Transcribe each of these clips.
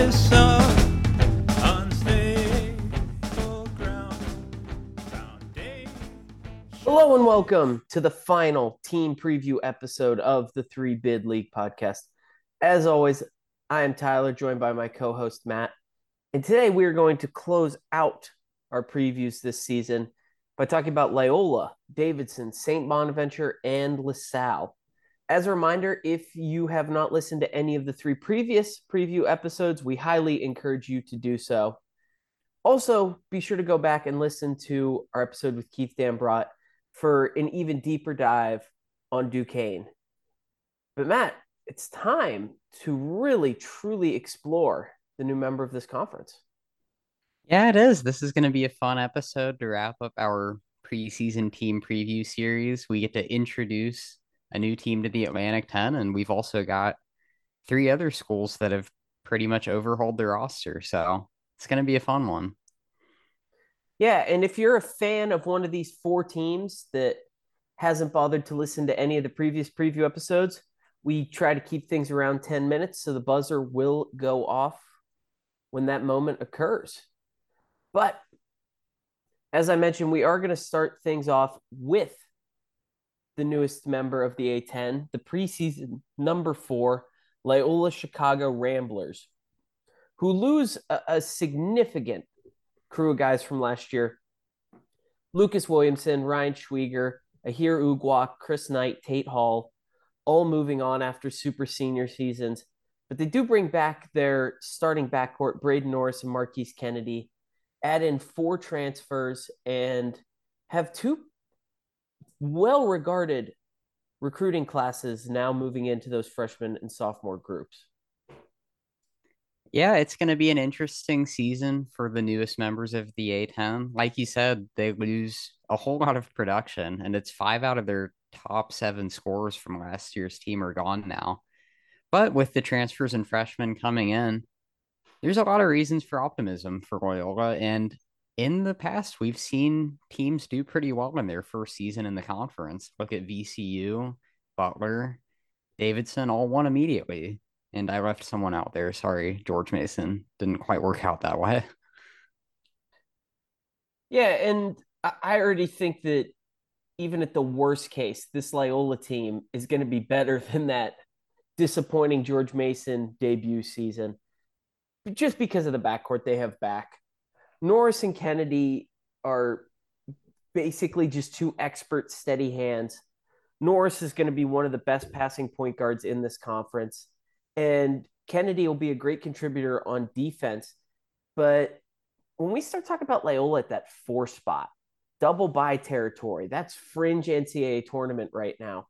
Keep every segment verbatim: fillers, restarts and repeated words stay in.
this up unstable ground. Foundation. Hello and welcome to the final team preview episode of the Three Bid League podcast. As always, I am Tyler, joined by my co-host Matt. And today we are going to close out our previews this season by talking about Loyola, Davidson, Saint Bonaventure, and LaSalle. As a reminder, if you have not listened to any of the three previous preview episodes, we highly encourage you to do so. Also, be sure to go back and listen to our episode with Keith Dambrot for an even deeper dive on Duquesne. But Matt, it's time to really, truly explore the new member of this conference. Yeah, it is. This is going to be a fun episode to wrap up our preseason team preview series. We get to introduce a new team to the Atlantic ten, and we've also got three other schools that have pretty much overhauled their roster. So it's going to be a fun one. Yeah, and if you're a fan of one of these four teams that hasn't bothered to listen to any of the previous preview episodes, we try to keep things around ten minutes, so the buzzer will go off when that moment occurs. But as I mentioned, we are going to start things off with the newest member of the A ten, the preseason number four, Loyola Chicago Ramblers, who lose a, a significant crew of guys from last year. Lucas Williamson, Ryan Schwieger, Ahir Ugwak, Chris Knight, Tate Hall, all moving on after super senior seasons. But they do bring back their starting backcourt, Braden Norris and Marquise Kennedy, add in four transfers, and have two well-regarded recruiting classes now moving into those freshman and sophomore groups. Yeah, it's going to be an interesting season for the newest members of the A ten. Like you said, they lose a whole lot of production, and it's five out of their top seven scorers from last year's team are gone now. But with the transfers and freshmen coming in, there's a lot of reasons for optimism for Loyola. And in the past, we've seen teams do pretty well in their first season in the conference. Look at V C U, Butler, Davidson, all won immediately. And I left someone out there. Sorry, George Mason. Didn't quite work out that way. Yeah, and I already think that even at the worst case, this Loyola team is going to be better than that disappointing George Mason debut season, just because of the backcourt they have back. Norris and Kennedy are basically just two expert steady hands. Norris is going to be one of the best passing point guards in this conference, and Kennedy will be a great contributor on defense. But when we start talking about Loyola at that four spot, double bye territory, that's fringe N C double A tournament right now.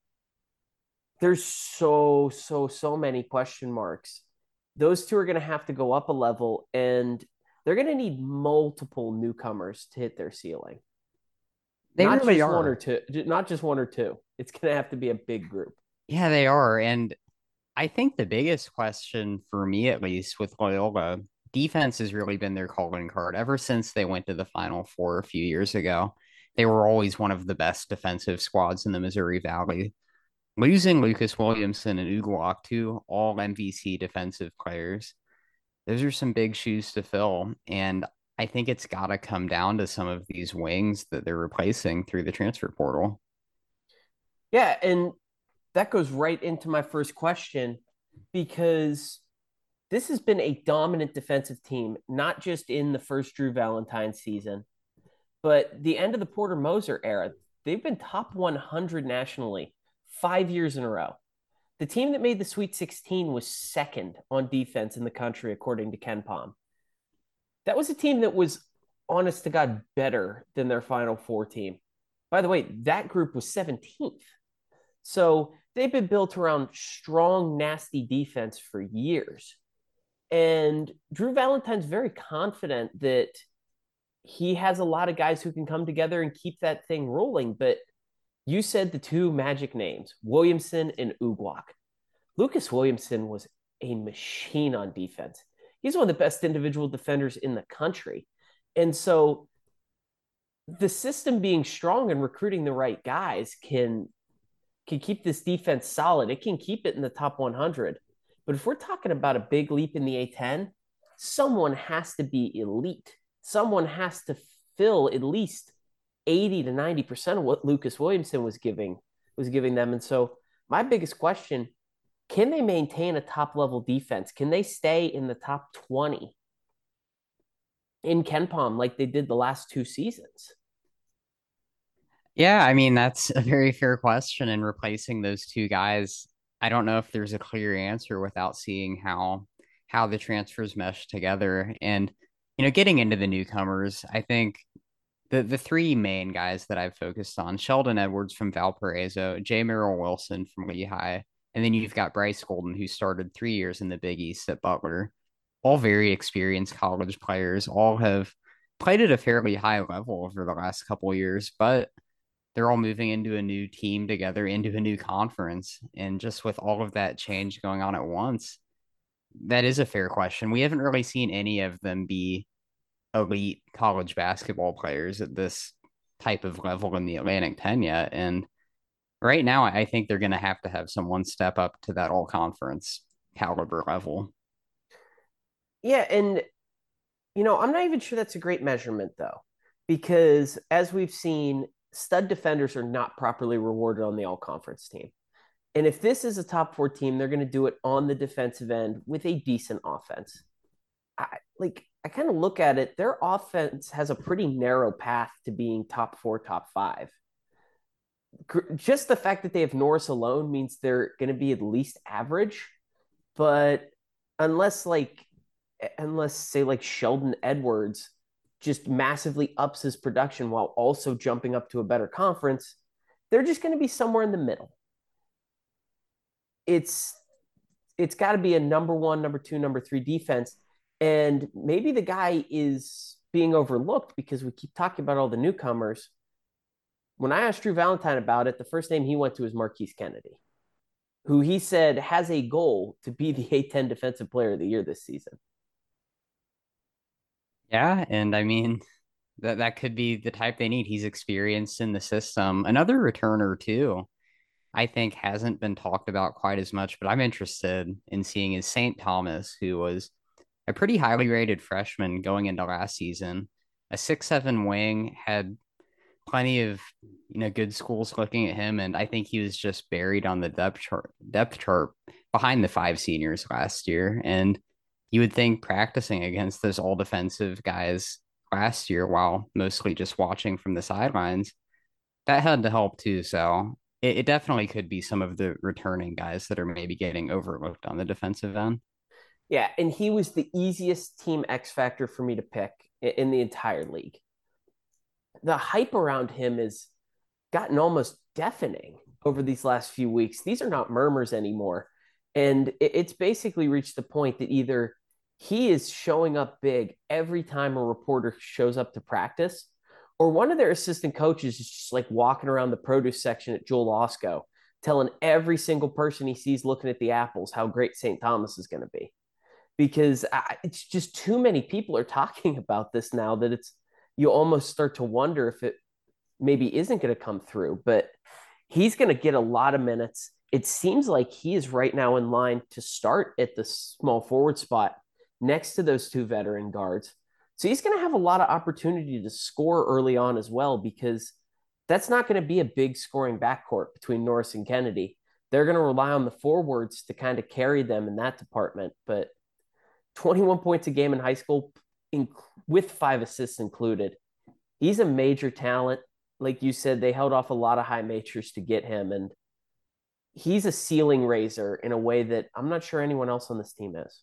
There's so, so, so many question marks. Those two are going to have to go up a level, and they're going to need multiple newcomers to hit their ceiling. They not really just are. one or two, not just one or two. It's going to have to be a big group. Yeah, they are. And I think the biggest question for me, at least with Loyola, defense has really been their calling card ever since they went to the Final Four a few years ago. They were always one of the best defensive squads in the Missouri Valley. Losing Lucas Williamson and Ugwak, two all M V C defensive players, those are some big shoes to fill. And I think it's got to come down to some of these wings that they're replacing through the transfer portal. Yeah, and that goes right into my first question, because this has been a dominant defensive team, not just in the first Drew Valentine season, but the end of the Porter Moser era. They've been top one hundred nationally five years in a row. The team that made the Sweet sixteen was second on defense in the country, according to KenPom. That was a team that was, honest to God, better than their Final Four team. By the way, that group was seventeenth. So they've been built around strong, nasty defense for years. And Drew Valentine's very confident that he has a lot of guys who can come together and keep that thing rolling. But you said the two magic names, Williamson and Ugwak. Lucas Williamson was a machine on defense. He's one of the best individual defenders in the country. And so the system being strong and recruiting the right guys can can keep this defense solid. It can keep it in the top one hundred. But if we're talking about a big leap in the A ten, someone has to be elite. Someone has to fill at least eighty to ninety percent of what Lucas Williamson was giving was giving them. And so my biggest question, can they maintain a top level defense? Can they stay in the top twenty in KenPom like they did the last two seasons? Yeah, I mean, that's a very fair question. And replacing those two guys, I don't know if there's a clear answer without seeing how how the transfers mesh together. And, you know, getting into the newcomers, I think the the three main guys that I've focused on, Sheldon Edwards from Valparaiso, J. Merrill Wilson from Lehigh, and then you've got Bryce Golden, who started three years in the Big East at Butler. All very experienced college players, all have played at a fairly high level over the last couple of years, but they're all moving into a new team together, into a new conference. And just with all of that change going on at once, that is a fair question. We haven't really seen any of them be elite college basketball players at this type of level in the Atlantic ten yet. And right now, I think they're going to have to have someone step up to that all conference caliber level. Yeah, and you know, I'm not even sure that's a great measurement though, because as we've seen, stud defenders are not properly rewarded on the all conference team. And if this is a top four team, they're going to do it on the defensive end with a decent offense. I like I kind of look at it, their offense has a pretty narrow path to being top four, top five. Just the fact that they have Norris alone means they're going to be at least average. But unless like unless say like Sheldon Edwards just massively ups his production while also jumping up to a better conference, they're just going to be somewhere in the middle. It's it's got to be a number one, number two, number three defense. And maybe the guy is being overlooked because we keep talking about all the newcomers. When I asked Drew Valentine about it, the first name he went to was Marquise Kennedy, who he said has a goal to be the A ten Defensive Player of the Year this season. Yeah, and I mean that that could be the type they need. He's experienced in the system. Another returner too, I think hasn't been talked about quite as much, but I'm interested in seeing is Saint Thomas, who was a pretty highly rated freshman going into last season. A six seven wing, had plenty of you know good schools looking at him, and I think he was just buried on the depth chart depth chart behind the five seniors last year. And you would think practicing against those all defensive guys last year while mostly just watching from the sidelines, that had to help too. So it, it definitely could be some of the returning guys that are maybe getting overlooked on the defensive end. Yeah, and he was the easiest team X factor for me to pick in the entire league. The hype around him has gotten almost deafening over these last few weeks. These are not murmurs anymore. And it's basically reached the point that either he is showing up big every time a reporter shows up to practice, or one of their assistant coaches is just like walking around the produce section at Joel Osco, telling every single person he sees looking at the apples how great Saint Thomas is going to be. Because I, it's just too many people are talking about this now that it's you almost start to wonder if it maybe isn't going to come through. But he's going to get a lot of minutes. It seems like he is right now in line to start at the small forward spot next to those two veteran guards. So he's going to have a lot of opportunity to score early on as well, because that's not going to be a big scoring backcourt between Norris and Kennedy. They're going to rely on the forwards to kind of carry them in that department. But twenty-one points a game in high school in, with five assists included. He's a major talent. Like you said, they held off a lot of high majors to get him. And he's a ceiling raiser in a way that I'm not sure anyone else on this team is.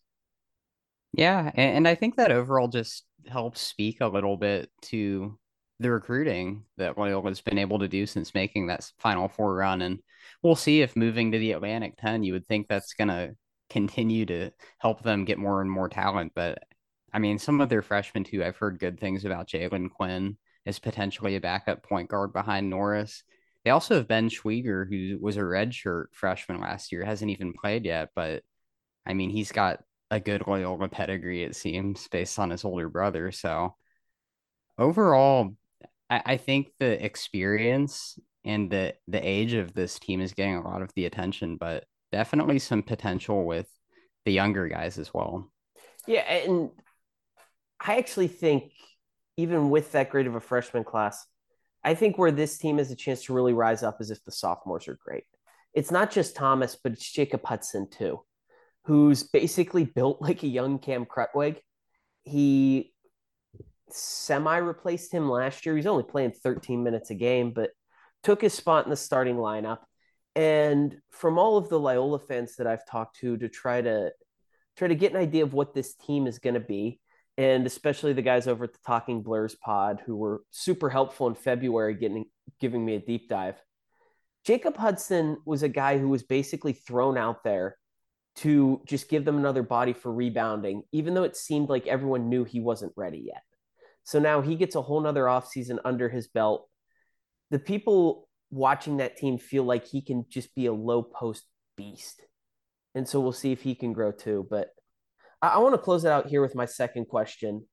Yeah, and, and I think that overall just helps speak a little bit to the recruiting that Loyola's been able to do since making that Final Four run. And we'll see if moving to the Atlantic ten, you would think that's going to continue to help them get more and more talent. But I mean, some of their freshmen too, I've heard good things about Jalen Quinn as potentially a backup point guard behind Norris. They also have Ben Schwieger, who was a redshirt freshman last year, hasn't even played yet, but I mean, he's got a good Loyola pedigree, it seems, based on his older brother. So overall, I, I think the experience and the the age of this team is getting a lot of the attention, but definitely some potential with the younger guys as well. Yeah, and I actually think even with that great of a freshman class, I think where this team has a chance to really rise up is if the sophomores are great. It's not just Thomas, but it's Jacob Hudson too, who's basically built like a young Cam Krutwig. He semi replaced him last year. He's only playing thirteen minutes a game, but took his spot in the starting lineup. And from all of the Loyola fans that I've talked to to try to try to get an idea of what this team is going to be, and especially the guys over at the Talking Blurs pod who were super helpful in February getting giving me a deep dive. Jacob Hudson was a guy who was basically thrown out there to just give them another body for rebounding, even though it seemed like everyone knew he wasn't ready yet. So now he gets a whole nother offseason under his belt. The people watching that team feel like he can just be a low post beast. And so we'll see if he can grow too. But I, I want to close it out here with my second question.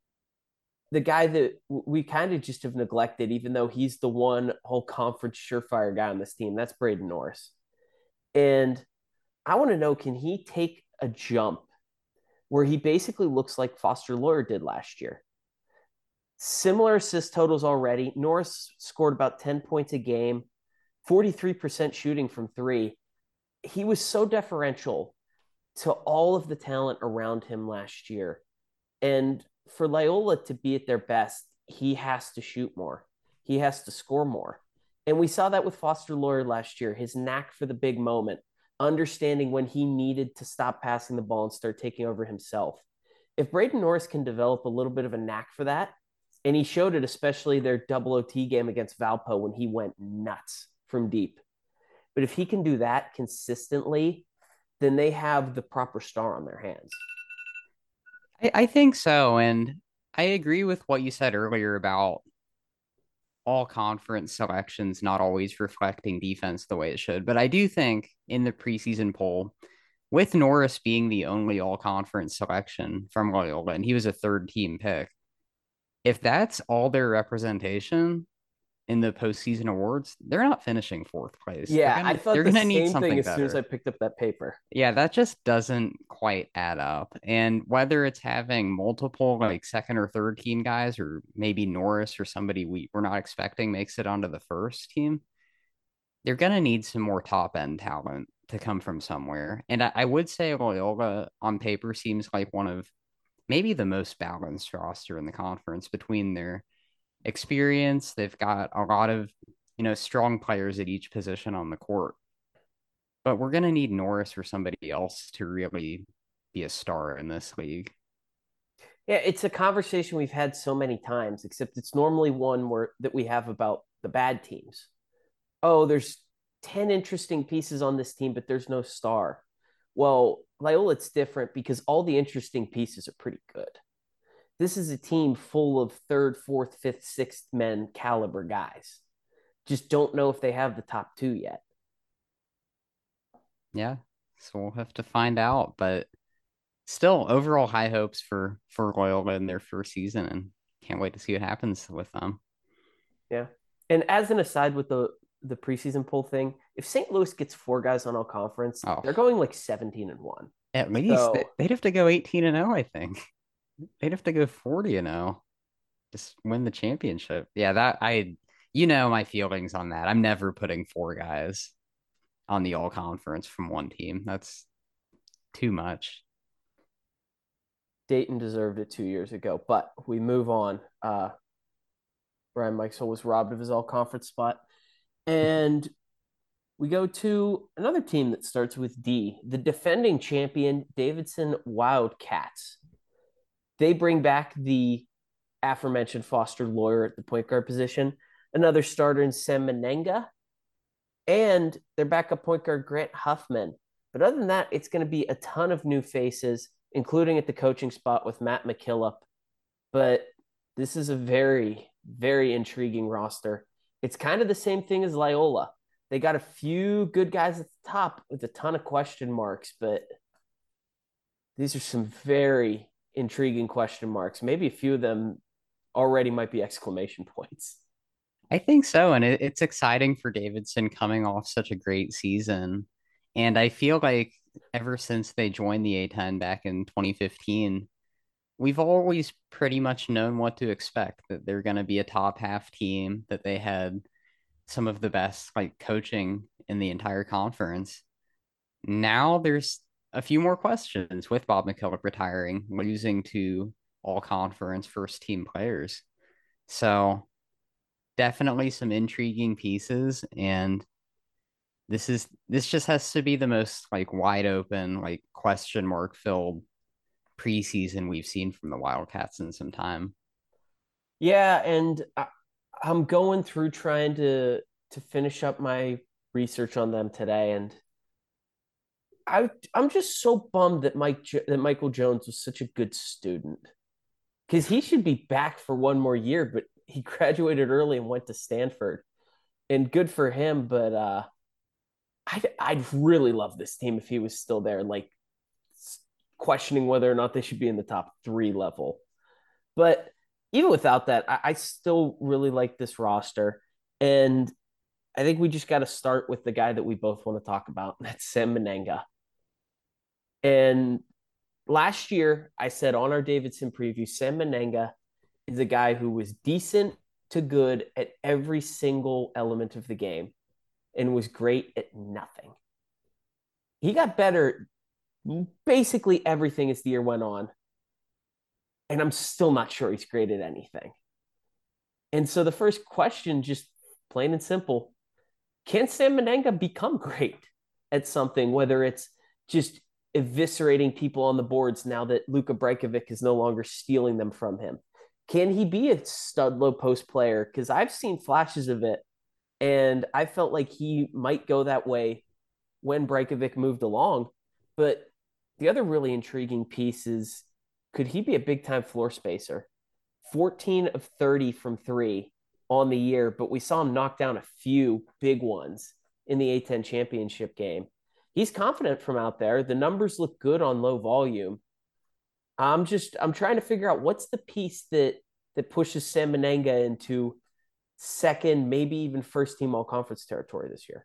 The guy that we kind of just have neglected, even though he's the one whole conference surefire guy on this team, that's Braden Norris. And I want to know, can he take a jump where he basically looks like Foster Loyer did last year? Similar assist totals already. Norris scored about ten points a game, forty-three percent shooting from three. He was so deferential to all of the talent around him last year. And for Loyola to be at their best, he has to shoot more. He has to score more. And we saw that with Foster Loyer last year, his knack for the big moment, understanding when he needed to stop passing the ball and start taking over himself. If Braden Norris can develop a little bit of a knack for that, and he showed it, especially their double O T game against Valpo when he went nuts from deep. But if he can do that consistently, then they have the proper star on their hands. I, I think so. And I agree with what you said earlier about all conference selections not always reflecting defense the way it should. But I do think in the preseason poll, with Norris being the only all conference selection from Loyola, and he was a third team pick, if that's all their representation in the postseason awards, they're not finishing fourth place. Yeah, they're gonna, I thought they're the gonna need same something thing as better. soon as I picked up that paper. Yeah, that just doesn't quite add up. And whether it's having multiple like second or third team guys, or maybe Norris or somebody we, we're not expecting makes it onto the first team, they're gonna need some more top end talent to come from somewhere. And I, I would say Loyola on paper seems like one of maybe the most balanced roster in the conference between their experience. They've got a lot of, you know, strong players at each position on the court. But we're going to need Norris or somebody else to really be a star in this league. Yeah, it's a conversation we've had so many times, except it's normally one where that we have about the bad teams. Oh, there's ten interesting pieces on this team, but there's no star. Well, Loyola, it's different because all the interesting pieces are pretty good. This is a team full of third, fourth, fifth, sixth men caliber guys. Just don't know if they have the top two yet. Yeah, so we'll have to find out. But still, overall high hopes for for Loyola in their first season, and can't wait to see what happens with them. Yeah. And as an aside with the the preseason poll thing, if Saint Louis gets four guys on all conference, Oh, they're going like seventeen and one. at least So they- they'd have to go eighteen and oh, I think. They'd have to go forty and oh. Just win the championship. Yeah, that I you know my feelings on that. I'm never putting four guys on the all conference from one team. That's too much. Dayton deserved it two years ago, but we move on. Uh, Brian Mikesell was robbed of his all conference spot. And we go to another team that starts with D, the defending champion, Davidson Wildcats. They bring back the aforementioned Foster Loyer at the point guard position, another starter in Sam Menenga, and their backup point guard, Grant Huffman. But other than that, it's going to be a ton of new faces, including at the coaching spot with Matt McKillop. But this is a very, very intriguing roster. It's kind of the same thing as Loyola. They got a few good guys at the top with a ton of question marks, but these are some very intriguing question marks. Maybe a few of them already might be exclamation points. I think so. And it, it's exciting for Davidson coming off such a great season. And I feel like ever since they joined the A ten back in twenty fifteen, we've always pretty much known what to expect, that they're going to be a top half team, that they had some of the best like coaching in the entire conference. Now there's a few more questions with Bob McKillop retiring, losing to all conference first team players. So definitely some intriguing pieces. And this is this just has to be the most like wide open, like question mark filled preseason we've seen from the Wildcats in some time. Yeah, and I, I'm going through trying to to finish up my research on them today, and I I'm just so bummed that Mike that Michael Jones was such a good student because he should be back for one more year, but he graduated early and went to Stanford, and good for him. But uh, I'd I'd really love this team if he was still there, like questioning whether or not they should be in the top three level. But even without that, I, I still really like this roster, and I think we just got to start with the guy that we both want to talk about, and that's Sam Menenga. And last year, I said on our Davidson preview, Sam Menenga is a guy who was decent to good at every single element of the game and was great at nothing. He got better basically everything as the year went on. And I'm still not sure he's great at anything. And so the first question, just plain and simple, can Sam Menenga become great at something, whether it's just eviscerating people on the boards now that Luka Brajkovic is no longer stealing them from him? Can he be a stud low post player? Because I've seen flashes of it, and I felt like he might go that way when Brajkovic moved along. But the other really intriguing piece is, could he be a big time floor spacer? fourteen of thirty from three on the year, but we saw him knock down a few big ones in the A ten championship game. He's confident from out there. The numbers look good on low volume. I'm just I'm trying to figure out what's the piece that that pushes Sam Menenga into second, maybe even first team all conference territory this year.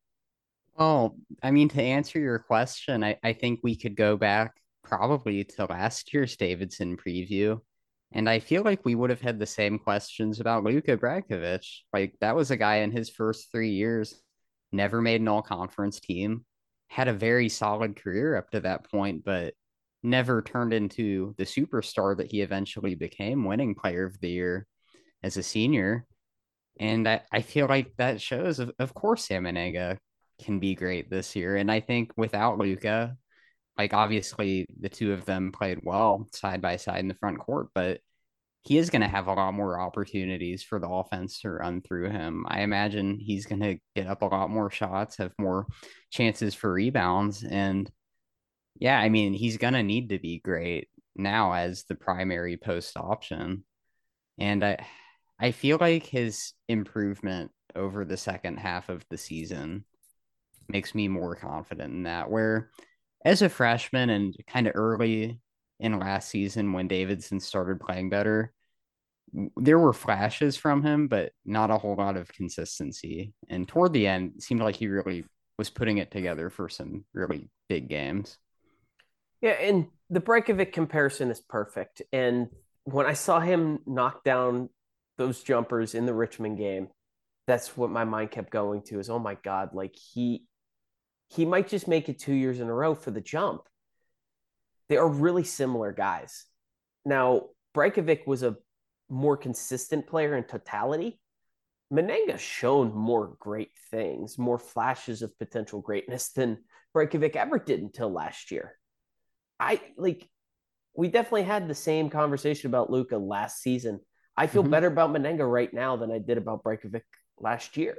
Well, I mean, to answer your question, I, I think we could go back probably to last year's Davidson preview. And I feel like we would have had the same questions about Luka Brajkovic. Like, that was a guy in his first three years, never made an all conference team, had a very solid career up to that point, but never turned into the superstar that he eventually became, winning player of the year as a senior. And I, I feel like that shows, of, of course, Sam Menenga can be great this year. And I think without Luka, like obviously the two of them played well side by side in the front court, but he is going to have a lot more opportunities for the offense to run through him. I imagine he's going to get up a lot more shots, have more chances for rebounds. And yeah, I mean, he's going to need to be great now as the primary post option. And I, I feel like his improvement over the second half of the season makes me more confident in that. Where as a freshman and kind of early in last season when Davidson started playing better, there were flashes from him, but not a whole lot of consistency. And toward the end, it seemed like he really was putting it together for some really big games. Yeah, and the Brajkovic comparison is perfect. And when I saw him knock down those jumpers in the Richmond game, that's what my mind kept going to is, oh my God, like he he might just make it two years in a row for the jump. They are really similar guys. Now, Brajkovic was a more consistent player in totality. Menenga's shown more great things, more flashes of potential greatness than Brajkovic ever did until last year. I like we definitely had the same conversation about Luka last season. I feel Mhm. better about Menenga right now than I did about Brajkovic last year.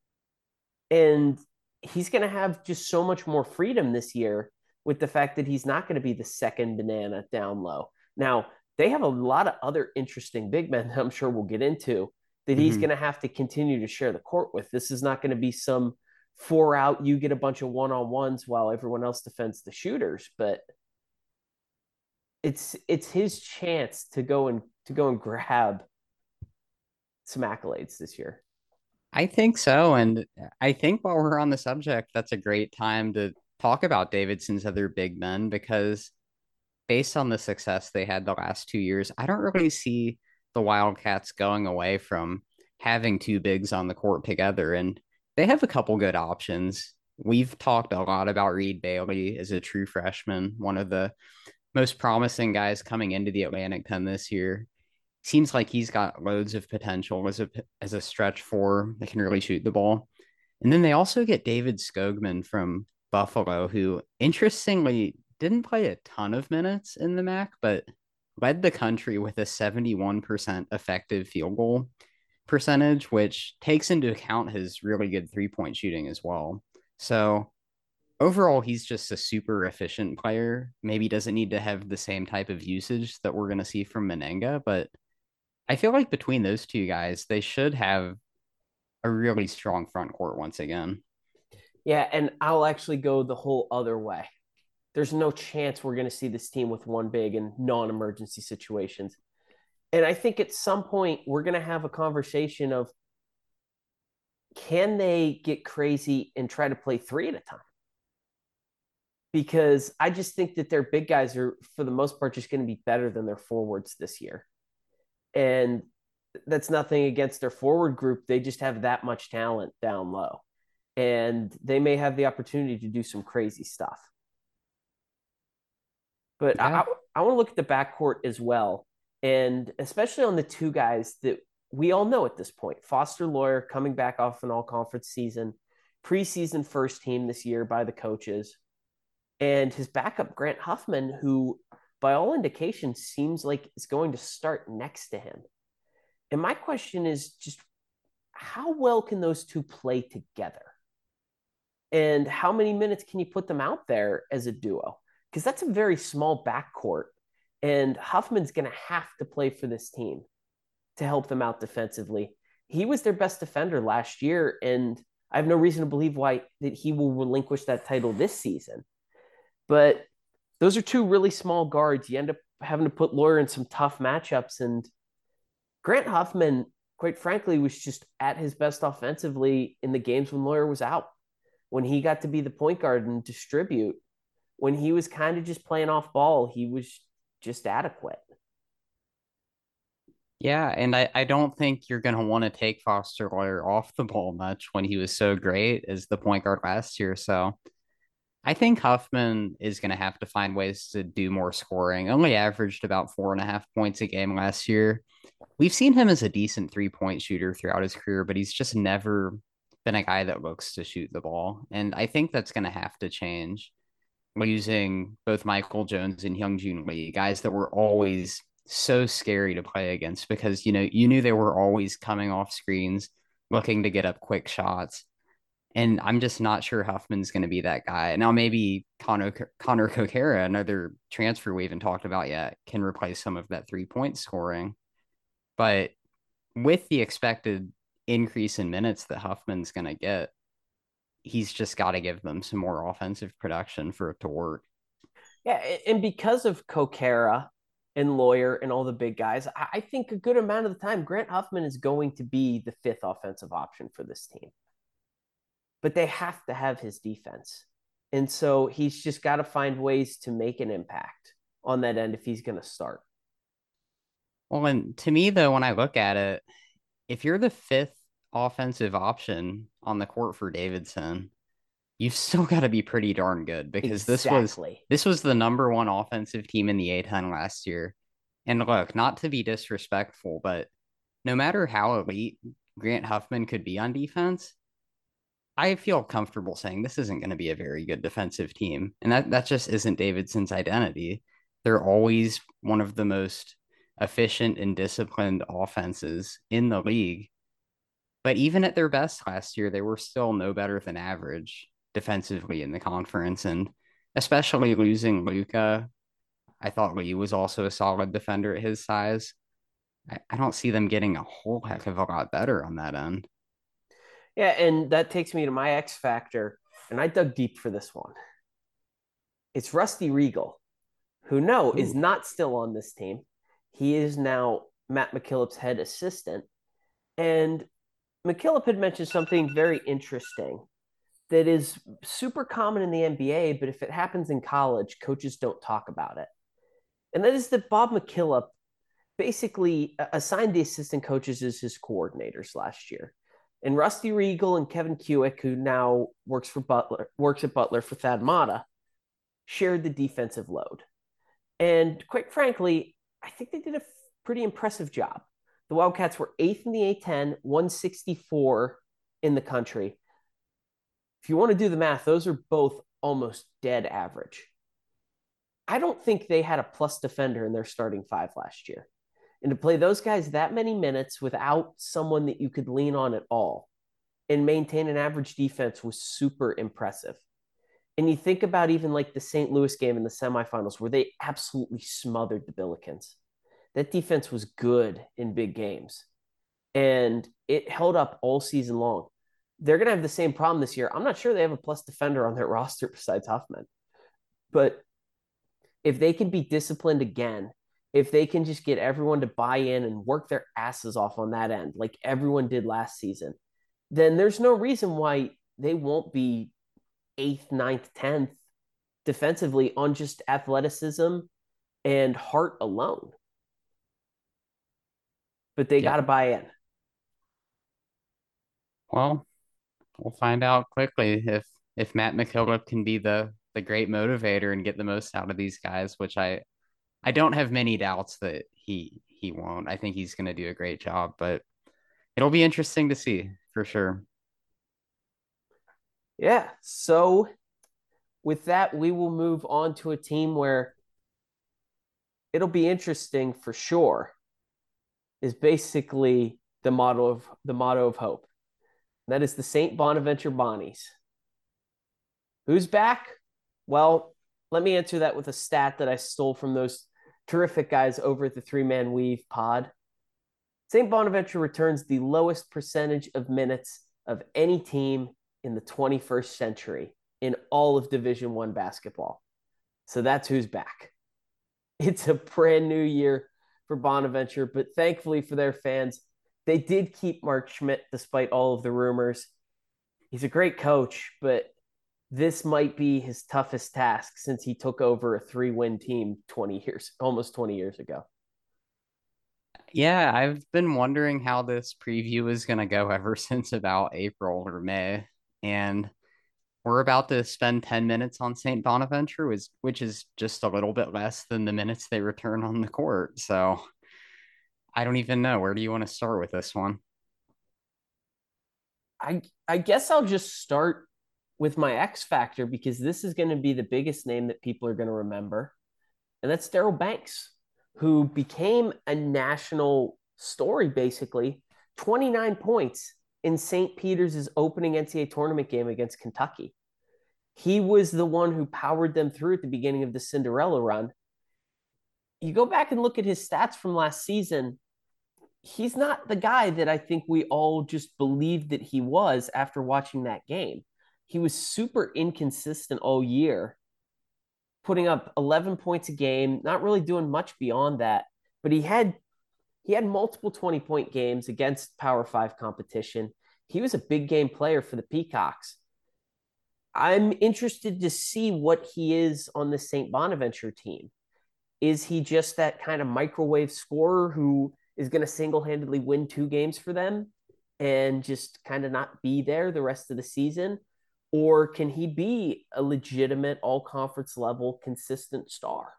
And he's going to have just so much more freedom this year with the fact that he's not going to be the second banana down low. Now, they have a lot of other interesting big men that I'm sure we'll get into that he's Mhm. going to have to continue to share the court with. This is not going to be some four out, you get a bunch of one on ones while everyone else defends the shooters, but it's it's his chance to go and to go and grab some accolades this year. I think so. And I think while we're on the subject, that's a great time to talk about Davidson's other big men because based on the success they had the last two years, I don't really see the Wildcats going away from having two bigs on the court together. And they have a couple good options. We've talked a lot about Reed Bailey as a true freshman, one of the most promising guys coming into the Atlantic ten this year. Seems like he's got loads of potential as a as a stretch four that can really shoot the ball. And then they also get David Skogman from Buffalo, who interestingly didn't play a ton of minutes in the M A C, but led the country with a seventy-one percent effective field goal percentage, which takes into account his really good three point shooting as well. So overall, he's just a super efficient player. Maybe doesn't need to have the same type of usage that we're going to see from Menenga, but I feel like between those two guys, they should have a really strong front court once again. Yeah, and I'll actually go the whole other way. There's no chance we're going to see this team with one big in non-emergency situations. And I think at some point we're going to have a conversation of, can they get crazy and try to play three at a time? Because I just think that their big guys are, for the most part, just going to be better than their forwards this year. And that's nothing against their forward group. They just have that much talent down low. And they may have the opportunity to do some crazy stuff. But Yeah. I, I want to look at the backcourt as well. And especially on the two guys that we all know at this point. Foster Loyer coming back off an all-conference season, preseason first team this year by the coaches. And his backup, Grant Huffman, who by all indications seems like is going to start next to him. And my question is just, how well can those two play together? And how many minutes can you put them out there as a duo? Because that's a very small backcourt. And Huffman's going to have to play for this team to help them out defensively. He was their best defender last year, and I have no reason to believe why that he will relinquish that title this season. But those are two really small guards. You end up having to put Loyer in some tough matchups. And Grant Huffman, quite frankly, was just at his best offensively in the games when Loyer was out, when he got to be the point guard and distribute. When he was kind of just playing off ball, he was just adequate. Yeah, and I, I don't think you're going to want to take Foster Loyer off the ball much when he was so great as the point guard last year. So I think Huffman is going to have to find ways to do more scoring. Only averaged about four and a half points a game last year. We've seen him as a decent three point shooter throughout his career, but he's just never been a guy that looks to shoot the ball. And I think that's going to have to change. Losing both Michael Jones and Hyungjun Lee, guys that were always so scary to play against because, you know, you knew they were always coming off screens, looking to get up quick shots. And I'm just not sure Huffman's going to be that guy. Now, maybe Connor, Connor Kokera, another transfer we haven't talked about yet, can replace some of that three-point scoring. But with the expected increase in minutes that Huffman's going to get, he's just got to give them some more offensive production for it to work. Yeah, and because of Kokera and Loyer and all the big guys, I think a good amount of the time, Grant Huffman is going to be the fifth offensive option for this team. But they have to have his defense. And so he's just got to find ways to make an impact on that end if he's going to start. Well, and to me, though, when I look at it, if you're the fifth offensive option on the court for Davidson, you've still got to be pretty darn good because exactly. this was this was the number one offensive team in the A ten last year. And look, not to be disrespectful, but no matter how elite Grant Huffman could be on defense, I feel comfortable saying this isn't going to be a very good defensive team. And that, that just isn't Davidson's identity. They're always one of the most efficient and disciplined offenses in the league. But even at their best last year, they were still no better than average defensively in the conference. And especially losing Luka, I thought Lee was also a solid defender at his size. I, I don't see them getting a whole heck of a lot better on that end. Yeah, and that takes me to my X factor, and I dug deep for this one. It's Rusty Regal, who no, Ooh. is not still on this team. He is now Matt McKillop's head assistant. And McKillop had mentioned something very interesting, that is super common in the N B A, but if it happens in college, coaches don't talk about it. And that is that Bob McKillop basically assigned the assistant coaches as his coordinators last year. And Rusty Regal and Kevin Kewick, who now works for Butler, works at Butler for Thad Matta, shared the defensive load. And quite frankly, I think they did a pretty impressive job. The Wildcats were eighth in the A ten, one sixty-four in the country. If you want to do the math, those are both almost dead average. I don't think they had a plus defender in their starting five last year. And to play those guys that many minutes without someone that you could lean on at all and maintain an average defense was super impressive. And you think about even like the Saint Louis game in the semifinals where they absolutely smothered the Billikens. That defense was good in big games. And it held up all season long. They're going to have the same problem this year. I'm not sure they have a plus defender on their roster besides Huffman. But if they can be disciplined again, if they can just get everyone to buy in and work their asses off on that end, like everyone did last season, then there's no reason why they won't be eighth, ninth, tenth defensively on just athleticism and heart alone. But they Yeah. got to buy in. Well, we'll find out quickly if if Matt McKillop can be the the great motivator and get the most out of these guys, which I I don't have many doubts that he he won't. I think he's going to do a great job, but it'll be interesting to see for sure. Yeah. So with that, we will move on to a team where it'll be interesting for sure. Is basically the motto of the motto of hope. That is the Saint Bonaventure Bonnies. Who's back? Well, let me answer that with a stat that I stole from those terrific guys over at the Three Man Weave pod. Saint Bonaventure returns the lowest percentage of minutes of any team in the twenty-first century in all of Division One basketball. So that's who's back. It's a brand new year for Bonaventure, but thankfully for their fans, they did keep Mark Schmidt despite all of the rumors. He's a great coach, but this might be his toughest task since he took over a three-win team twenty years, almost twenty years ago. Yeah, I've been wondering how this preview is going to go ever since about April or May. And we're about to spend ten minutes on Saint Bonaventure, which, which is just a little bit less than the minutes they return on the court. So I don't even know. Where do you want to start with this one? I I guess I'll just start with my X factor because this is going to be the biggest name that people are going to remember. And that's Daryl Banks, who became a national story basically. twenty-nine points in Saint Peter's opening N C A A tournament game against Kentucky. He was the one who powered them through at the beginning of the Cinderella run. You go back and look at his stats from last season, he's not the guy that I think we all just believed that he was after watching that game. He was super inconsistent all year, putting up eleven points a game, not really doing much beyond that, but he had he had multiple twenty-point games against Power Five competition. He was a big game player for the Peacocks. I'm interested to see what he is on the Saint Bonaventure team. Is he just that kind of microwave scorer who is going to single-handedly win two games for them and just kind of not be there the rest of the season? Or can he be a legitimate all-conference level consistent star?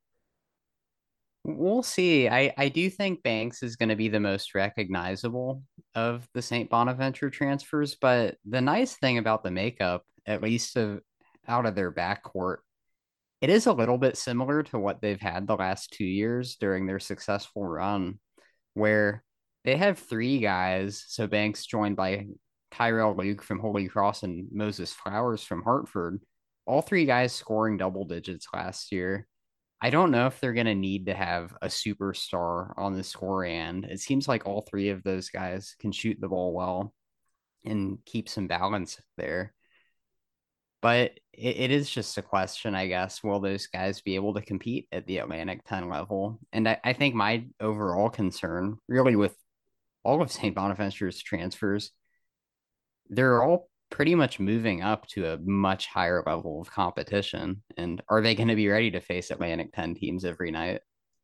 We'll see. I, I do think Banks is going to be the most recognizable of the Saint Bonaventure transfers, but the nice thing about the makeup, at least of, out of their backcourt, it is a little bit similar to what they've had the last two years during their successful run, where they have three guys. So Banks joined by Tyrell Luke from Holy Cross and Moses Flowers from Hartford, all three guys scoring double digits last year. I don't know if they're going to need to have a superstar on the score end. It seems like all three of those guys can shoot the ball well and keep some balance there. But it, it is just a question, I guess. Will those guys be able to compete at the Atlantic ten level? And I, I think my overall concern, really, with all of Saint Bonaventure's transfers, they're all pretty much moving up to a much higher level of competition. And are they going to be ready to face Atlantic ten teams every night?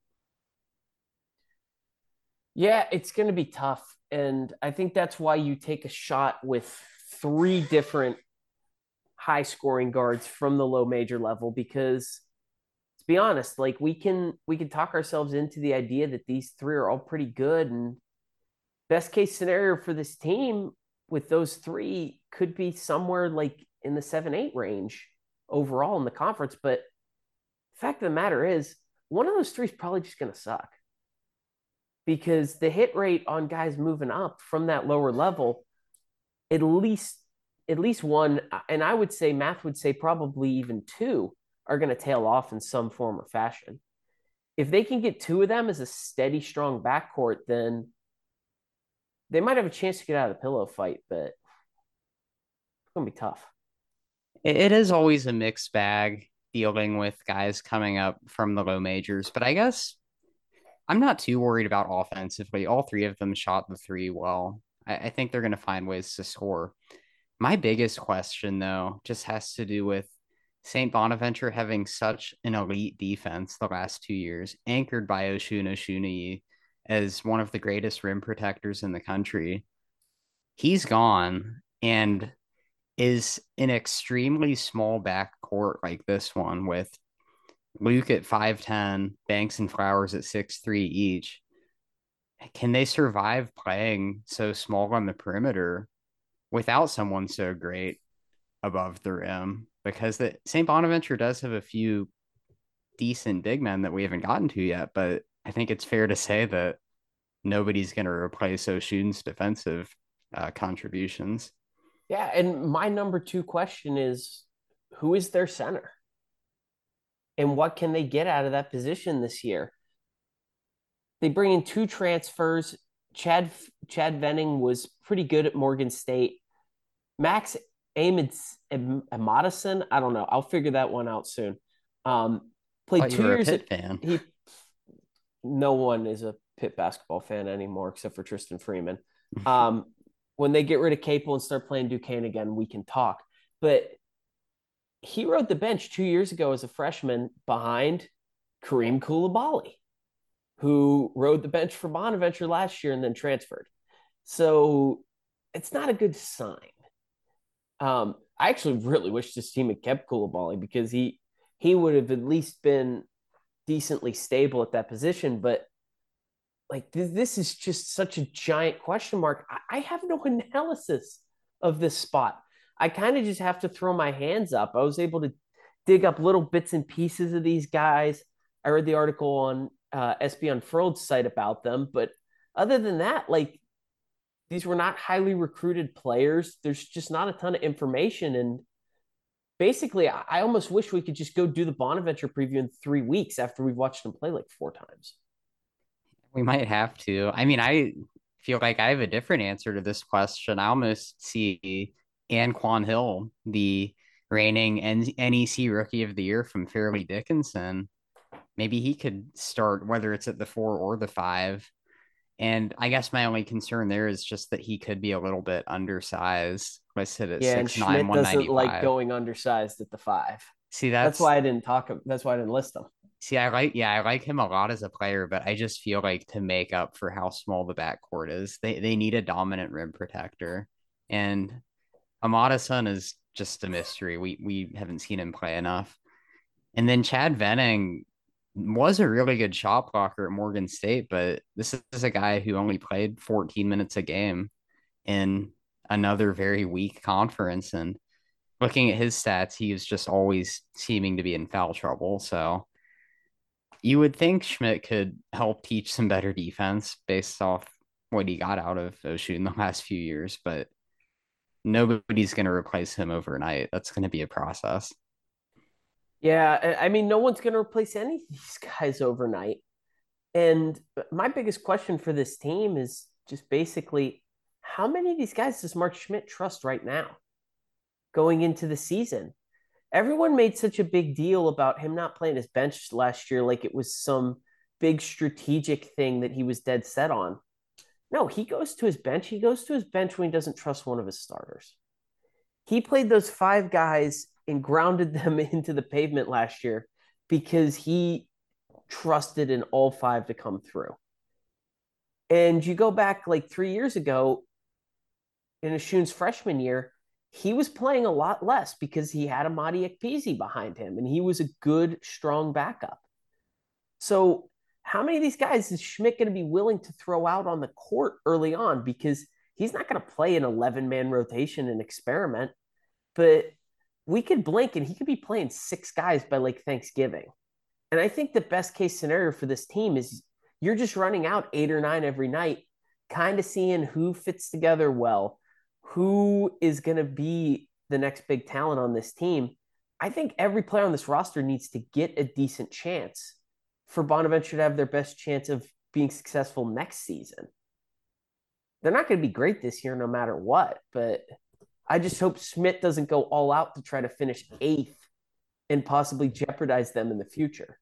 Yeah, it's going to be tough. And I think that's why you take a shot with three different high scoring guards from the low major level because to be honest, like we can we can talk ourselves into the idea that these three are all pretty good and best case scenario for this team with those three could be somewhere like in the seven eight range overall in the conference. But the fact of the matter is, one of those three is probably just going to suck because the hit rate on guys moving up from that lower level, at least at least one, and I would say math would say probably even two are going to tail off in some form or fashion. If they can get two of them as a steady, strong backcourt, then they might have a chance to get out of the pillow fight, but it's going to be tough. It is always a mixed bag dealing with guys coming up from the low majors, but I guess I'm not too worried about offensively. All three of them shot the three well. I, I think they're going to find ways to score. My biggest question, though, just has to do with Saint Bonaventure having such an elite defense the last two years, anchored by Oshun Oshunniyi as one of the greatest rim protectors in the country. He's gone, and is an extremely small backcourt like this one with Luke at five ten, Banks and Flowers at six three each. Can they survive playing so small on the perimeter without someone so great above the rim? Because the Saint Bonaventure does have a few decent big men that we haven't gotten to yet, but I think it's fair to say that nobody's going to replace Oshun's defensive uh, contributions. Yeah, and my number two question is who is their center? And what can they get out of that position this year? They bring in two transfers. Chad Chad Venning was pretty good at Morgan State. Max Amadison, I don't know. I'll figure that one out soon. Um, Oh, played you two were a years Pitt at fan. he. No one is a Pitt basketball fan anymore except for Tristan Freeman. Um, when they get rid of Capel and start playing Duquesne again, we can talk. But he rode the bench two years ago as a freshman behind Kareem Koulibaly, who rode the bench for Bonaventure last year and then transferred. So it's not a good sign. Um, I actually really wish this team had kept Koulibaly because he he would have at least been decently stable at that position. But like th- this is just such a giant question mark. I, I have no analysis of this spot. I kind of just have to throw my hands up. I was able to dig up little bits and pieces of these guys. I read the article on uh, S B Unfurled's site about them, but other than that, like these were not highly recruited players. There's just not a ton of information, and basically, I, I almost wish we could just go do the Bonaventure preview in three weeks after we've watched them play like four times. We might have to. I mean, I feel like I have a different answer to this question. I almost see Anquan Hill, the reigning N E C Rookie of the Year from Fairleigh Dickinson. Maybe he could start, whether it's at the four or the five. And I guess my only concern there is just that he could be a little bit undersized, listed at Yeah, and six nine, Schmidt doesn't like one ninety-five. going undersized at the five. See, That's that's why I didn't talk. That's why I didn't list them. See, I like, yeah, I like him a lot as a player, but I just feel like to make up for how small the backcourt is, they they need a dominant rim protector, and Amada Sun is just a mystery. We we haven't seen him play enough. And then Chad Venning was a really good shot blocker at Morgan State, but this is a guy who only played fourteen minutes a game in another very weak conference. And looking at his stats, he was just always seeming to be in foul trouble. So you would think Schmidt could help teach some better defense based off what he got out of Oshun in the last few years, but nobody's going to replace him overnight. That's going to be a process. Yeah, I mean, no one's going to replace any of these guys overnight. And my biggest question for this team is just basically how many of these guys does Mark Schmidt trust right now going into the season? Everyone made such a big deal about him not playing his bench last year, like it was some big strategic thing that he was dead set on. No, he goes to his bench. He goes to his bench when he doesn't trust one of his starters. He played those five guys and grounded them into the pavement last year because he trusted in all five to come through. And you go back like three years ago in Oshun's freshman year, he was playing a lot less because he had Amadi Ekpezi behind him, and he was a good, strong backup. So, how many of these guys is Schmidt going to be willing to throw out on the court early on? Because he's not going to play an eleven man rotation and experiment, but we could blink and he could be playing six guys by like Thanksgiving. And I think the best case scenario for this team is you're just running out eight or nine every night, kind of seeing who fits together well, who is going to be the next big talent on this team. I think every player on this roster needs to get a decent chance for Bonaventure to have their best chance of being successful next season. They're not going to be great this year no matter what, but I just hope Schmidt doesn't go all out to try to finish eighth and possibly jeopardize them in the future.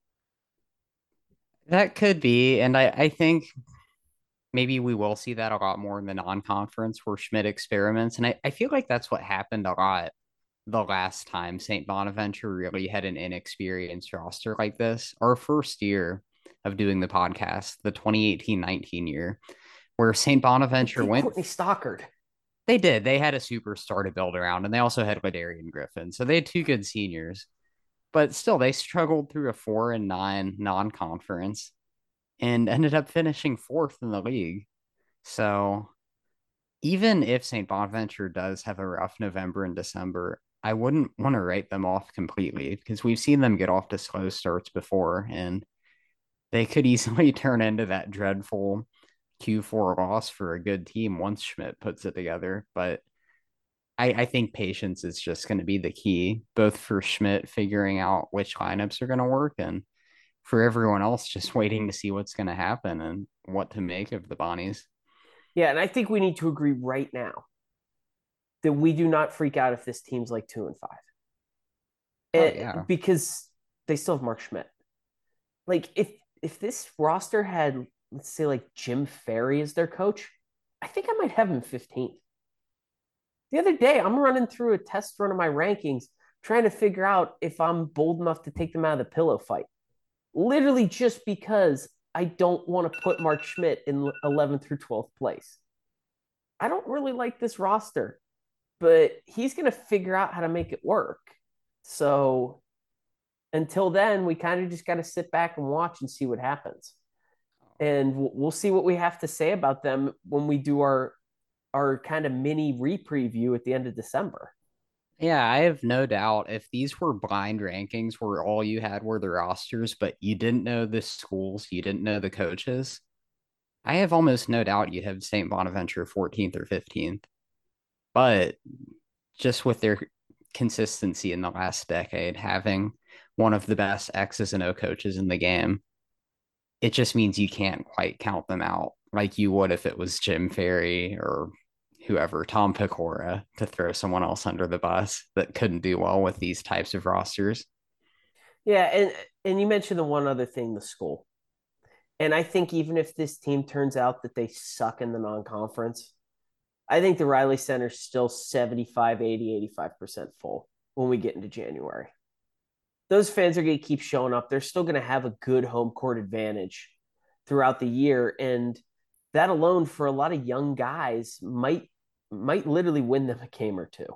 That could be. And I, I think maybe we will see that a lot more in the non-conference where Schmidt experiments. And I, I feel like that's what happened a lot the last time Saint Bonaventure really had an inexperienced roster like this. Our first year of doing the podcast, the twenty eighteen nineteen year, where Saint Bonaventure went. Courtney Stockard. They did. They had a superstar to build around, and they also had Ladarian Griffin. So they had two good seniors. But still, they struggled through a four and nine non-conference and ended up finishing fourth in the league. So even if Saint Bonaventure does have a rough November and December, I wouldn't want to write them off completely because we've seen them get off to slow starts before, and they could easily turn into that dreadful Q four loss for a good team once Schmidt puts it together. But I, I think patience is just going to be the key, both for Schmidt figuring out which lineups are going to work and for everyone else just waiting to see what's going to happen and what to make of the Bonnies. Yeah, and I think we need to agree right now that we do not freak out if this team's like two and five. Oh, It, yeah. Because they still have Mark Schmidt. Like if if this roster had, let's say, like Jim Ferry as their coach, I think I might have him fifteenth. The other day, I'm running through a test run of my rankings, trying to figure out if I'm bold enough to take them out of the pillow fight. Literally just because I don't want to put Mark Schmidt in eleventh through twelfth place. I don't really like this roster, but he's going to figure out how to make it work. So until then, we kind of just got to sit back and watch and see what happens. And we'll see what we have to say about them when we do our our kind of mini re-preview at the end of December. Yeah, I have no doubt if these were blind rankings where all you had were the rosters, but you didn't know the schools, you didn't know the coaches, I have almost no doubt you'd have Saint Bonaventure fourteenth or fifteenth. But just with their consistency in the last decade, having one of the best X's and O coaches in the game, it just means you can't quite count them out like you would if it was Jim Ferry or whoever, Tom Pecora, to throw someone else under the bus that couldn't do well with these types of rosters. Yeah, and and you mentioned the one other thing, the school. And I think even if this team turns out that they suck in the non-conference, I think the Riley Center is still seventy-five, eighty, eighty-five percent full when we get into January. Those fans are going to keep showing up. They're still going to have a good home court advantage throughout the year. And that alone for a lot of young guys might might literally win them a game or two.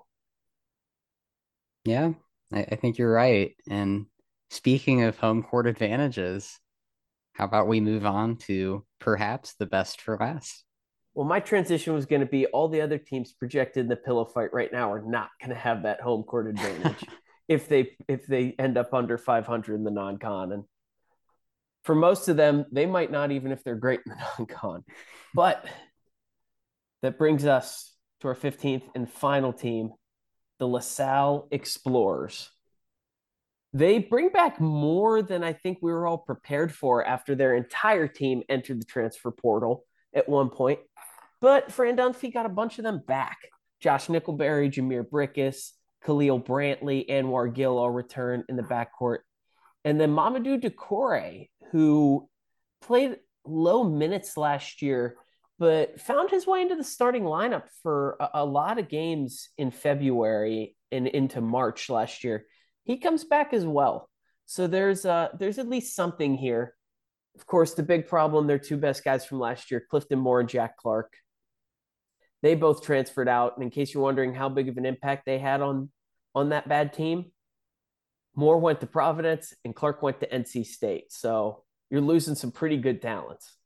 Yeah, I, I think you're right. And speaking of home court advantages, how about we move on to perhaps the best for last? Well, my transition was going to be all the other teams projected in the pillow fight right now are not going to have that home court advantage if they if they end up under five hundred in the non-con. And for most of them, they might not even if they're great in the non-con. But that brings us to our fifteenth and final team, the LaSalle Explorers. They bring back more than I think we were all prepared for after their entire team entered the transfer portal at one point. But Fran Dunphy got a bunch of them back. Josh Nickelberry, Jameer Brickus, Khalil Brantley, Anwar Gill all return in the backcourt. And then Mamadou Decore, who played low minutes last year but found his way into the starting lineup for a, a lot of games in February and into March last year. He comes back as well. So there's uh there's at least something here. Of course, the big problem, their two best guys from last year, Clifton Moore and Jack Clark. They both transferred out. And in case you're wondering how big of an impact they had on on that bad team, Moore went to Providence and Clark went to N C State. So you're losing some pretty good talents.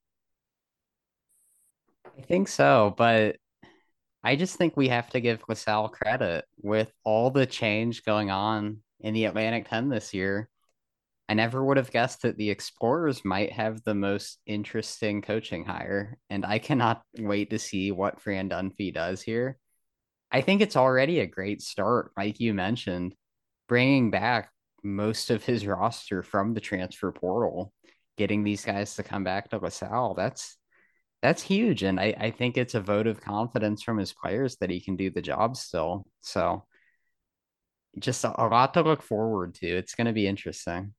I think so, but I just think we have to give LaSalle credit with all the change going on in the Atlantic ten this year. I never would have guessed that the Explorers might have the most interesting coaching hire, and I cannot wait to see what Fran Dunphy does here. I think it's already a great start, like you mentioned, bringing back most of his roster from the transfer portal, getting these guys to come back to LaSalle. That's that's huge, and I, I think it's a vote of confidence from his players that he can do the job still. So just a, a lot to look forward to. It's going to be interesting.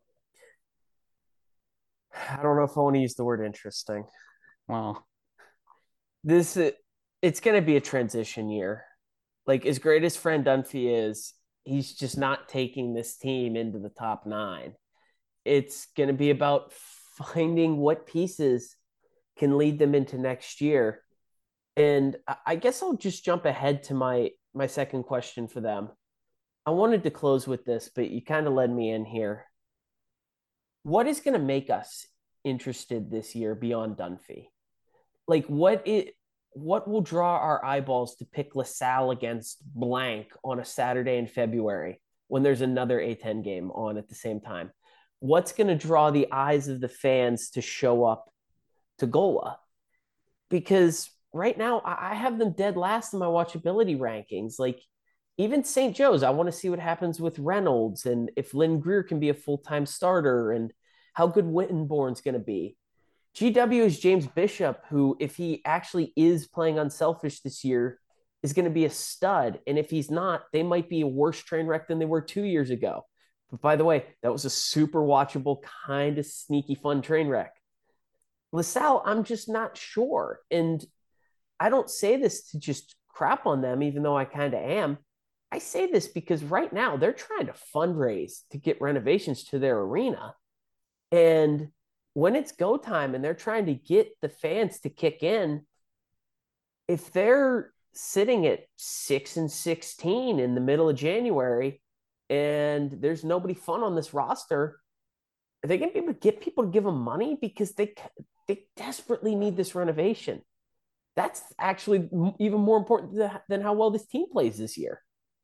I don't know if I want to use the word interesting. Well, This it's going to be a transition year. Like as great as Fran Dunphy is, he's just not taking this team into the top nine. It's going to be about finding what pieces can lead them into next year. And I guess I'll just jump ahead to my my second question for them. I wanted to close with this, but you kind of led me in here. What is going to make us interested this year beyond Dunphy? Like what it what will draw our eyeballs to pick LaSalle against blank on a Saturday in February when there's another A ten game on at the same time? What's going to draw the eyes of the fans to show up to Gola? Because right now I have them dead last in my watchability rankings. Like even Saint Joe's, I want to see what happens with Reynolds and if Lynn Greer can be a full-time starter and how good Wittenborn's going to be. G W is James Bishop, who, if he actually is playing unselfish this year, is going to be a stud. And if he's not, they might be a worse train wreck than they were two years ago. But by the way, that was a super watchable, kind of sneaky fun train wreck. LaSalle, I'm just not sure. And I don't say this to just crap on them, even though I kind of am. I say this because right now they're trying to fundraise to get renovations to their arena. And when it's go time and they're trying to get the fans to kick in, if they're sitting at six and sixteen in the middle of January and there's nobody fun on this roster, are they going to be able to get people to give them money? Because they they desperately need this renovation. That's actually even more important than how well this team plays this year.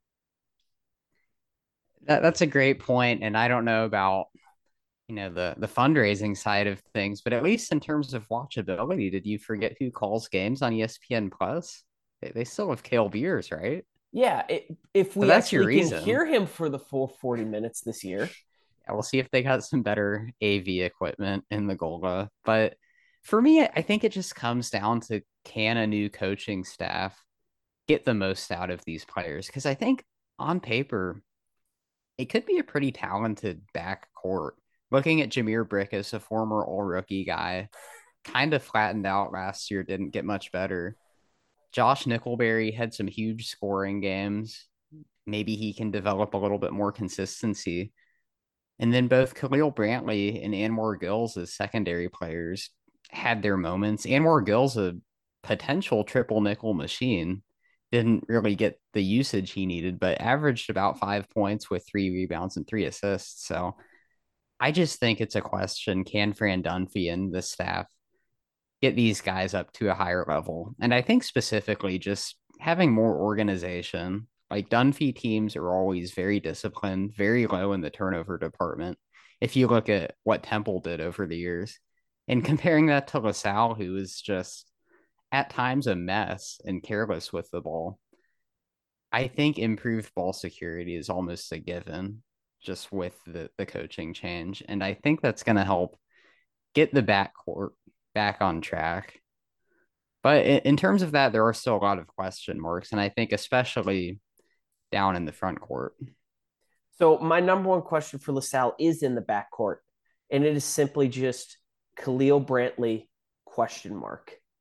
that, that's a great point, and I don't know about you know the the fundraising side of things, but at least in terms of watchability, did you forget who calls games on E S P N Plus? They, they still have Cale Beers, right? Yeah, it, if So we that's your actually can reason. hear him for the full forty minutes this year. Yeah, we'll see if they got some better A V equipment in the Golga. But for me, I think it just comes down to, can a new coaching staff get the most out of these players? Because I think on paper, it could be a pretty talented backcourt. Looking at Jameer Brick as a former all rookie guy, kind of flattened out last year, didn't get much better. Josh Nickelberry had some huge scoring games. Maybe he can develop a little bit more consistency. And then both Khalil Brantley and Anwar Gills as secondary players had their moments. Anwar Gills, a potential triple nickel machine, didn't really get the usage he needed, but averaged about five points with three rebounds and three assists. So I just think it's a question, can Fran Dunphy and the staff get these guys up to a higher level? And I think specifically just having more organization. Like Dunphy teams are always very disciplined, very low in the turnover department. If you look at what Temple did over the years and comparing that to LaSalle, who is just at times a mess and careless with the ball, I think improved ball security is almost a given just with the, the coaching change. And I think that's going to help get the backcourt back on track. But in, in terms of that, there are still a lot of question marks. And I think especially down in the front court. So my number one question for LaSalle is in the backcourt, and it is simply just Khalil Brantley question mark.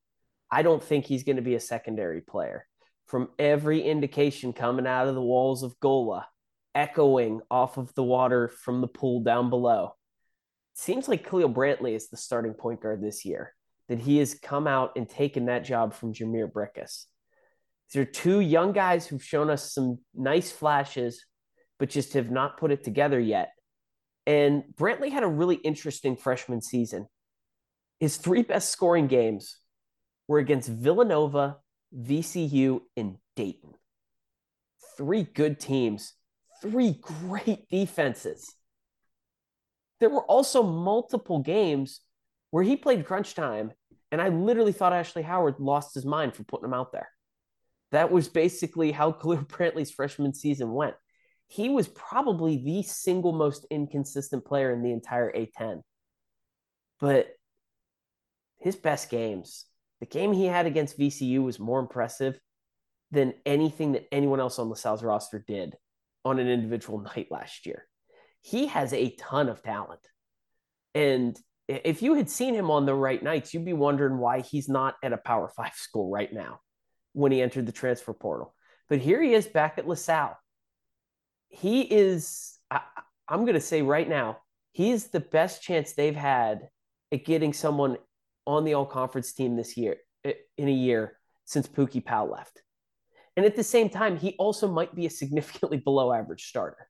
I don't think he's going to be a secondary player. From every indication coming out of the walls of Gola, echoing off of the water from the pool down below, it seems like Khalil Brantley is the starting point guard this year, that he has come out and taken that job from Jameer Brickus. These are two young guys who've shown us some nice flashes, but just have not put it together yet. And Brantley had a really interesting freshman season. His three best scoring games were against Villanova, V C U, and Dayton. Three good teams, three great defenses. There were also multiple games where he played crunch time, and I literally thought Ashley Howard lost his mind for putting him out there. That was basically how Khalil Brantley's freshman season went. He was probably the single most inconsistent player in the entire A ten. But his best games, the game he had against V C U was more impressive than anything that anyone else on LaSalle's roster did on an individual night last year. He has a ton of talent. And if you had seen him on the right nights, you'd be wondering why he's not at a Power Five school right now when he entered the transfer portal. But here he is back at LaSalle. He is, I, I'm going to say right now, he is the best chance they've had at getting someone on the all-conference team this year, in a year since Pookie Powell left. And at the same time, he also might be a significantly below average starter.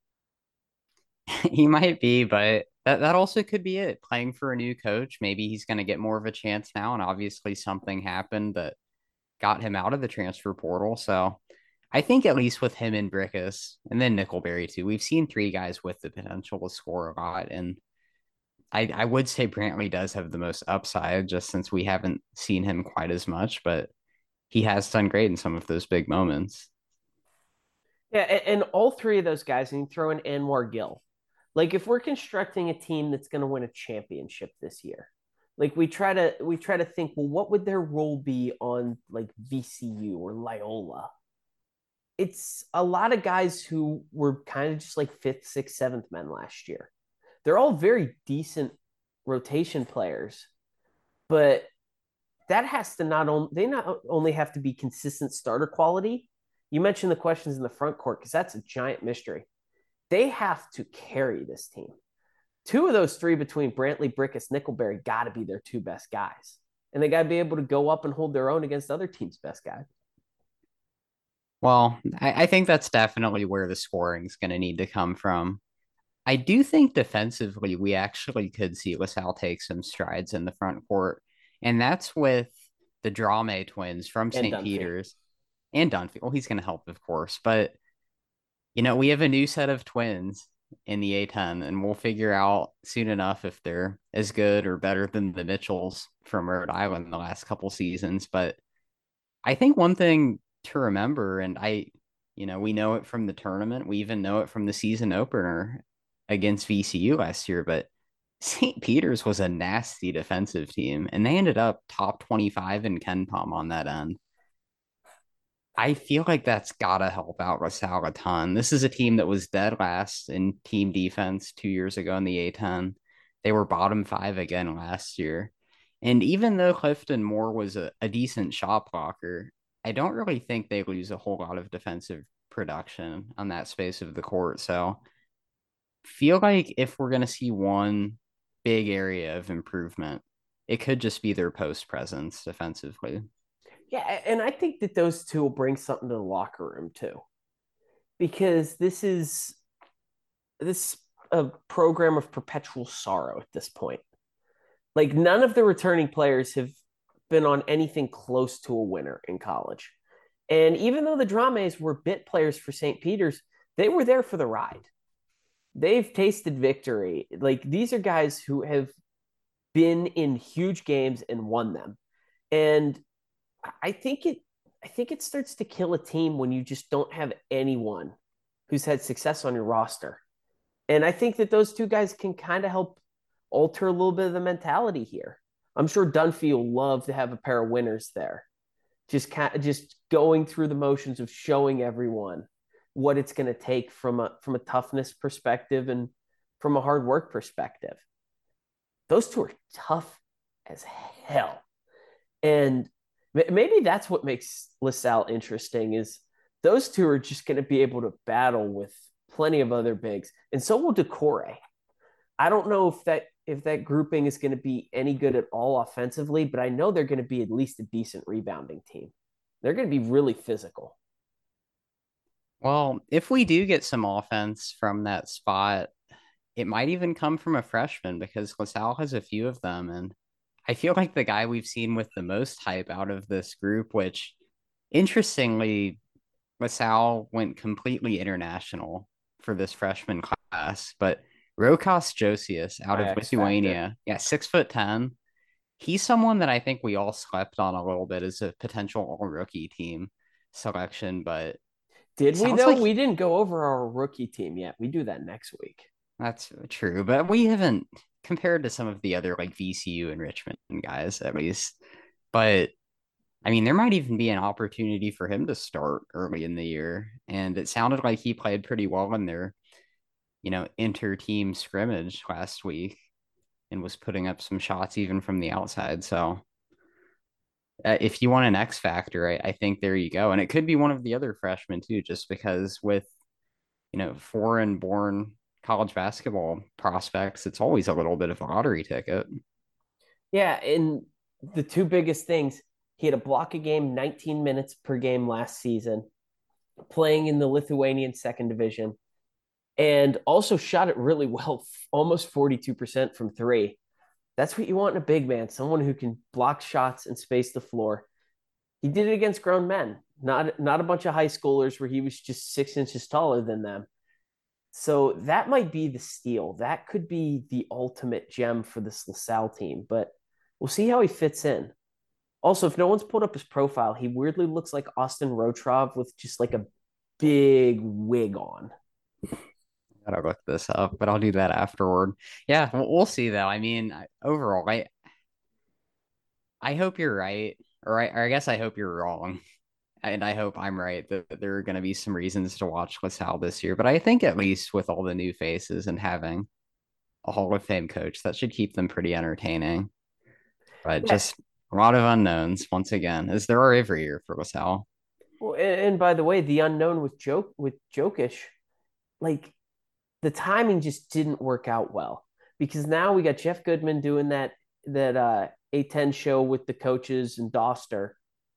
He might be, but that, that also could be it. Playing for a new coach, maybe he's going to get more of a chance now. And obviously something happened that got him out of the transfer portal. So I think at least with him and Brickus, and then Nickelberry too, we've seen three guys with the potential to score a lot. And I, I would say Brantley does have the most upside just since we haven't seen him quite as much, but he has done great in some of those big moments. Yeah, and, and all three of those guys, and you throw in Anwar Gill. Like if we're constructing a team that's going to win a championship this year, like we try to we try to think, well, what would their role be on like V C U or Loyola? It's a lot of guys who were kind of just like fifth, sixth, seventh men last year. They're all very decent rotation players, but that has to not only they not only have to be consistent starter quality. You mentioned the questions in the front court because that's a giant mystery. They have to carry this team. Two of those three between Brantley, Brickus, Nickelberry got to be their two best guys. And they got to be able to go up and hold their own against other teams' best guys. Well, I, I think that's definitely where the scoring is going to need to come from. I do think defensively, we actually could see LaSalle take some strides in the front court. And that's with the Drame twins from And Saint Dunphy. Peter's and Dunphy. Well, he's going to help, of course. But, you know, we have a new set of twins in the A ten, and we'll figure out soon enough if they're as good or better than the Mitchells from Rhode Island the last couple seasons. But I think one thing to remember, and I, you know, we know it from the tournament, we even know it from the season opener against V C U last year, but Saint Peter's was a nasty defensive team, and they ended up top twenty-five in KenPom on that end. I feel like that's got to help out LaSalle a ton. This is a team that was dead last in team defense two years ago in the A ten. They were bottom five again last year. And even though Clifton Moore was a, a decent shot blocker, I don't really think they lose a whole lot of defensive production on that space of the court. So feel like if we're going to see one big area of improvement, it could just be their post presence defensively. Yeah, and I think that those two will bring something to the locker room too, because this is this a program of perpetual sorrow at this point. Like none of the returning players have been on anything close to a winner in college, and even though the Drames were bit players for Saint Peter's, they were there for the ride. They've tasted victory. Like these are guys who have been in huge games and won them, and I think it I think it starts to kill a team when you just don't have anyone who's had success on your roster. And I think that those two guys can kind of help alter a little bit of the mentality here. I'm sure Dunphy will love to have a pair of winners there. Just kind of just going through the motions of showing everyone what it's going to take from a from a toughness perspective and from a hard work perspective. Those two are tough as hell. And Maybe that's what makes LaSalle interesting is those two are just going to be able to battle with plenty of other bigs, and so will Decore. I don't know if that if that grouping is going to be any good at all offensively, but I know they're going to be at least a decent rebounding team. They're going to be really physical. Well, if we do get some offense from that spot, it might even come from a freshman because LaSalle has a few of them. And I feel like the guy we've seen with the most hype out of this group, which interestingly, LaSalle went completely international for this freshman class, but Rokas Josias out My of X factor. Lithuania, yeah, six foot ten. He's someone that I think we all slept on a little bit as a potential all rookie team selection, but Did we sounds though? like We didn't go over our rookie team yet. We do that next week. that's true, but we haven't compared to some of the other like V C U and Richmond guys at least. But I mean, there might even be an opportunity for him to start early in the year. And it sounded like he played pretty well in their, you know, inter-team scrimmage last week and was putting up some shots even from the outside. So uh, if you want an X factor, I, I think there you go. And it could be one of the other freshmen too, just because with, you know, foreign born college basketball prospects, it's always a little bit of a lottery ticket. Yeah, and the two biggest things, he had a block a game, nineteen minutes per game last season, playing in the Lithuanian second division, and also shot it really well, almost forty-two percent from three. That's what you want in a big man, someone who can block shots and space the floor. He did it against grown men, not not a bunch of high schoolers where he was just six inches taller than them. So that might be the steal. That could be the ultimate gem for this LaSalle team, but we'll see how he fits in. Also, if no one's pulled up his profile, he weirdly looks like Austin Rotrov with just like a big wig on. I gotta look this up, but I'll do that afterward. Yeah, we'll, we'll see though. I mean, I, overall, I I hope you're right, or I, or I guess I hope you're wrong, and I hope I'm right that, that there are going to be some reasons to watch LaSalle this year. But I think at least with all the new faces and having a Hall of Fame coach, that should keep them pretty entertaining. But Yeah. just a lot of unknowns once again, as there are every year for LaSalle. Well, and, and by the way, the unknown with joke with Jokic, like the timing just didn't work out well because now we got Jeff Goodman doing that that uh A ten show with the coaches and Doster.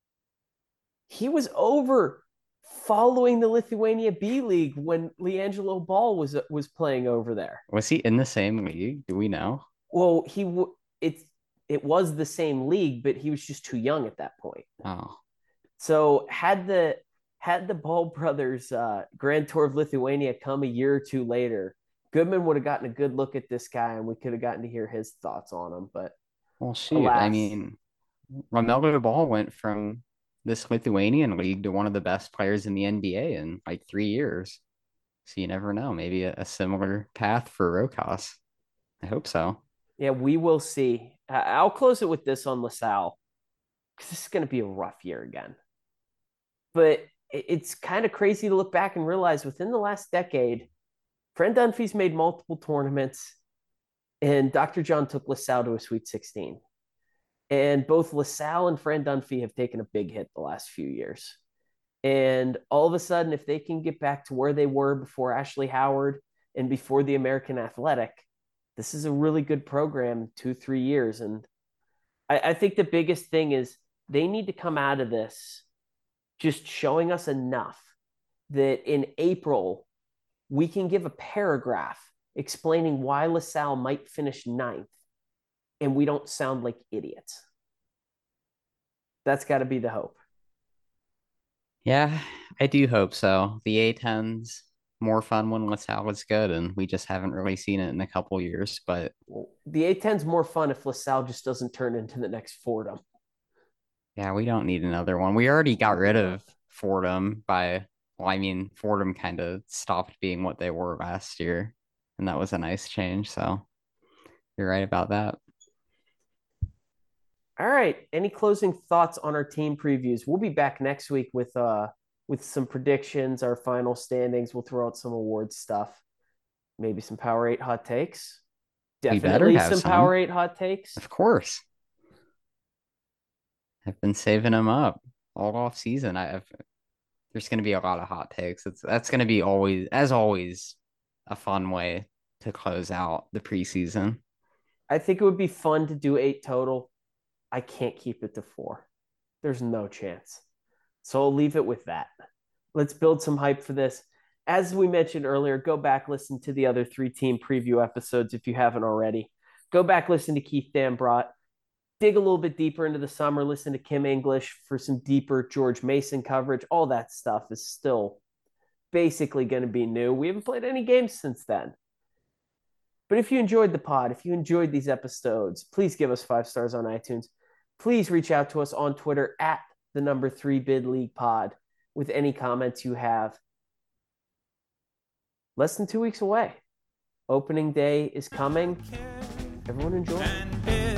He was over following the Lithuania B League when LiAngelo Ball was was playing over there. Was he in the same league? Do we know? Well, he it's it was the same league, but he was just too young at that point. Oh, So had the had the Ball brothers uh, Grand Tour of Lithuania come a year or two later, Goodman would have gotten a good look at this guy, and we could have gotten to hear his thoughts on him. But well, shoot. I alas, mean, Romelu Ball went from this Lithuanian league to one of the best players in the N B A in like three years. So you never know. Maybe a, a similar path for Rokas. I hope so. yeah, we will see. I'll close it with this on LaSalle because this is going to be a rough year again. But it's kind of crazy to look back and realize within the last decade, Fred Dunphy's made multiple tournaments, and Doctor John took LaSalle to a Sweet sixteen. And both LaSalle and Fran Dunphy have taken a big hit the last few years. And all of a sudden, if they can get back to where they were before Ashley Howard and before the American Athletic, this is a really good program, two, three years. And I, I think the biggest thing is they need to come out of this just showing us enough that in April, we can give a paragraph explaining why LaSalle might finish ninth and we don't sound like idiots. That's got to be the hope. Yeah, I do hope so. The A ten's more fun when LaSalle is good, and we just haven't really seen it in a couple years. But Well, the A ten's more fun if LaSalle just doesn't turn into the next Fordham. yeah, we don't need another one. We already got rid of Fordham by, well, I mean, Fordham kind of stopped being what they were last year, and that was a nice change. So you're right about that. All right. Any closing thoughts on our team previews? We'll be back next week with uh with some predictions, our final standings. We'll throw out some awards stuff, maybe some Power Eight hot takes. We better Definitely have some some, Power Eight hot takes. of course. I've been saving them up all off season. I have there's going to be a lot of hot takes. It's that's going to be always, as always, a fun way to close out the preseason. I think it would be fun to do eight total. I can't keep it to four. There's no chance. So I'll leave it with that. Let's build some hype for this. As we mentioned earlier, go back, listen to the other three team preview episodes if you haven't already. Go back, listen to Keith Dambrot. Dig a little bit deeper into the summer. Listen to Kim English for some deeper George Mason coverage. All that stuff is still basically going to be new. We haven't played any games since then. But if you enjoyed the pod, if you enjoyed these episodes, please give us five stars on iTunes. Please reach out to us on Twitter at the number three bid league pod with any comments you have. Less than two weeks away. Opening day is coming. Everyone enjoy. And